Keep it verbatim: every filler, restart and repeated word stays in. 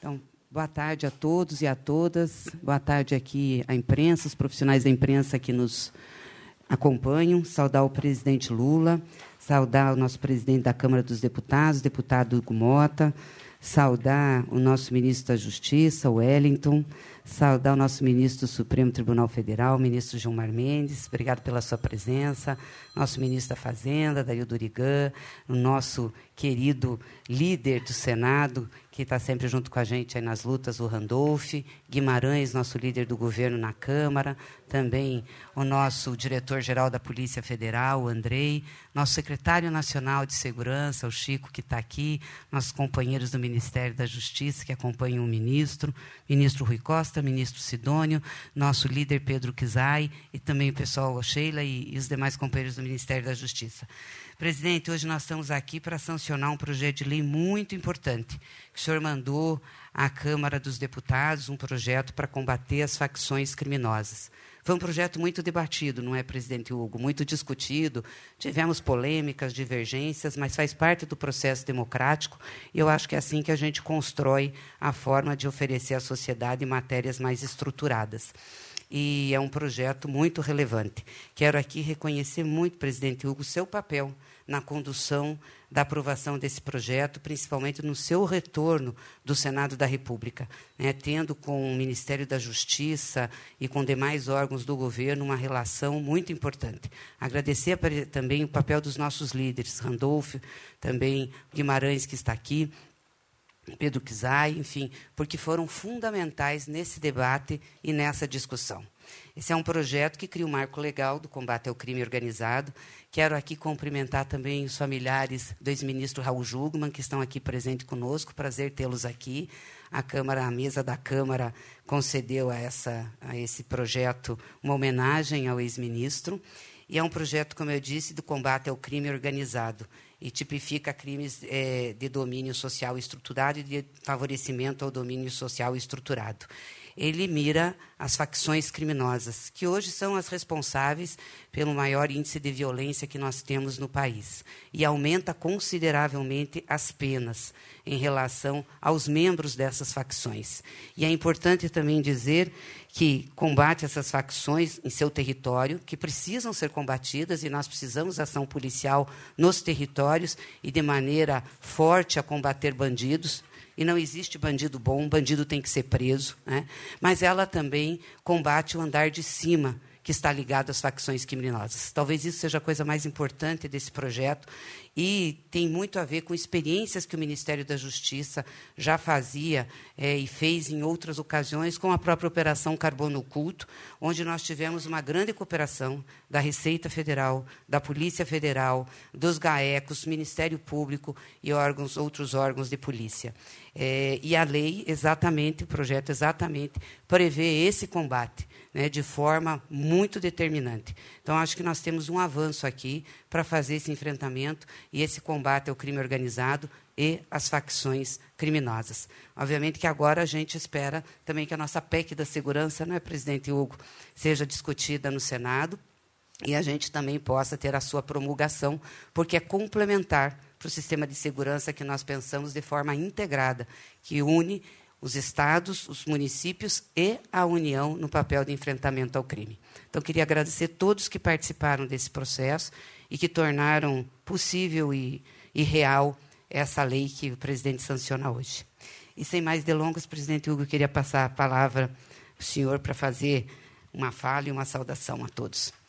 Então, boa tarde a todos e a todas. Boa tarde aqui à imprensa, os profissionais da imprensa que nos acompanham. Saudar o presidente Lula, saudar o nosso presidente da Câmara dos Deputados, deputado Hugo Mota, saudar o nosso ministro da Justiça, o Wellington, saudar o nosso ministro do Supremo Tribunal Federal, o ministro Gilmar Mendes, obrigado pela sua presença, nosso ministro da Fazenda, Dario Durigan, o nosso querido líder do Senado, que está sempre junto com a gente aí nas lutas, o Randolph, Guimarães, nosso líder do governo na Câmara, também o nosso diretor-geral da Polícia Federal, o Andrei, nosso secretário nacional de Segurança, o Chico, que está aqui, nossos companheiros do Ministério da Justiça, que acompanham o ministro, ministro Rui Costa, ministro Sidônio, nosso líder Pedro Kizai, e também o pessoal, a Sheila e, e os demais companheiros do Ministério da Justiça. Presidente, hoje nós estamos aqui para sancionar um projeto de lei muito importante, que o senhor mandou à Câmara dos Deputados, um projeto para combater as facções criminosas. Foi um projeto muito debatido, não é, presidente Hugo? Muito discutido, tivemos polêmicas, divergências, mas faz parte do processo democrático, e eu acho que é assim que a gente constrói a forma de oferecer à sociedade matérias mais estruturadas. E é um projeto muito relevante. Quero aqui reconhecer muito, presidente Hugo, o seu papel na condução da aprovação desse projeto, principalmente no seu retorno do Senado da República, né, tendo com o Ministério da Justiça e com demais órgãos do governo uma relação muito importante. Agradecer também o papel dos nossos líderes, Randolph, também Guimarães, que está aqui, Pedro Kizai, enfim, porque foram fundamentais nesse debate e nessa discussão. Esse é um projeto que cria um marco legal do combate ao crime organizado. Quero aqui cumprimentar também os familiares do ex-ministro Raul Jugman, que estão aqui presentes conosco. Prazer tê-los aqui. A Câmara, a mesa da Câmara concedeu a, essa, a esse projeto uma homenagem ao ex-ministro. E é um projeto, como eu disse, do combate ao crime organizado, e tipifica crimes é, de domínio social estruturado e de favorecimento ao domínio social estruturado. Ele mira as facções criminosas, que hoje são as responsáveis pelo maior índice de violência que nós temos no país, e aumenta consideravelmente as penas em relação aos membros dessas facções. E é importante também dizer que combate essas facções em seu território, que precisam ser combatidas, e nós precisamos de ação policial nos territórios e de maneira forte a combater bandidos. E não existe bandido bom, bandido tem que ser preso, né? Mas ela também combate o andar de cima, que está ligado às facções criminosas. Talvez isso seja a coisa mais importante desse projeto, e tem muito a ver com experiências que o Ministério da Justiça já fazia é, e fez em outras ocasiões, com a própria Operação Carbono Oculto, onde nós tivemos uma grande cooperação da Receita Federal, da Polícia Federal, dos GAECOS, Ministério Público e órgãos, outros órgãos de polícia. É, e a lei, exatamente, o projeto exatamente, prevê esse combate, né, de forma muito determinante. Então, acho que nós temos um avanço aqui para fazer esse enfrentamento e esse combate ao crime organizado e às facções criminosas. Obviamente que agora a gente espera também que a nossa P E C da segurança, não é, presidente Hugo, seja discutida no Senado e a gente também possa ter a sua promulgação, porque é complementar para o sistema de segurança que nós pensamos de forma integrada, que une os estados, os municípios e a União no papel de enfrentamento ao crime. Então, queria agradecer a todos que participaram desse processo e que tornaram possível e, e real essa lei que o presidente sanciona hoje. E, sem mais delongas, presidente Hugo, eu queria passar a palavra ao senhor para fazer uma fala e uma saudação a todos.